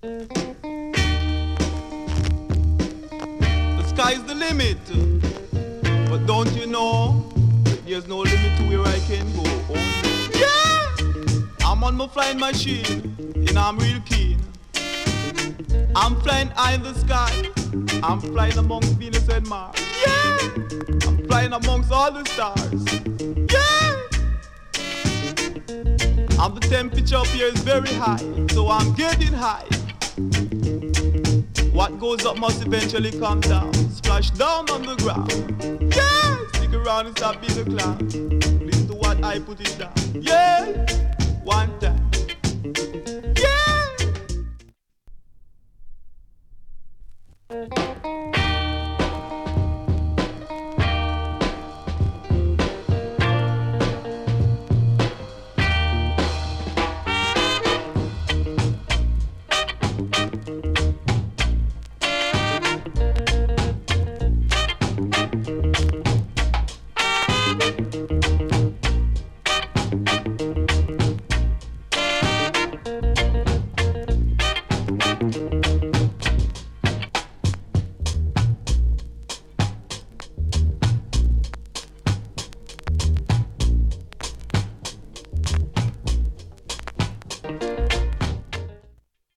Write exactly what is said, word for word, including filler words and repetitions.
The sky's the limit, but don't you know that there's no limit to where I can go? Oh, yeah! I'm on my flying machine, and I'm real keen. I'm flying high in the sky. I'm flying amongst Venus and Mars. Yeah! I'm flying amongst all the stars. Yeah! And the temperature up here is very high, so I'm getting high. What goes up must eventually come down, splash down on the ground. Yeah! Stick around and stop being a clown. Listen to what I put it down. Yeah!